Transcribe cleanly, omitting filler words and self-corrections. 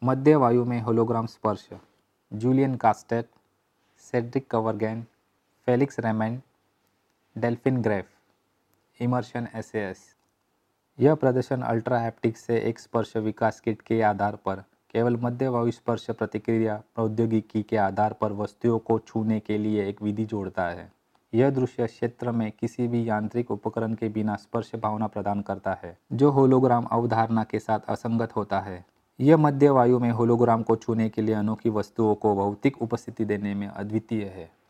मध्य वायु में होलोग्राम स्पर्श, Julien Castet, Cedric Kervegan, Felix Raymond, Delphine Graff. Immersion SAS. यह प्रदर्शन अल्ट्रा हैप्टिक्स से एक स्पर्श विकास किट के आधार पर केवल मध्य वायु स्पर्श प्रतिक्रिया प्रौद्योगिकी के आधार पर वस्तुओं को छूने के लिए एक विधि जोड़ता है। यह दृश्य क्षेत्र में किसी भी यांत्रिक उपकरण के बिना स्पर्श भावना प्रदान करता है, जो होलोग्राम अवधारणा के साथ असंगत होता है। यह मध्य वायु में होलोग्राम को छूने के लिए अनोखी वस्तुओं को भौतिक उपस्थिति देने में अद्वितीय है।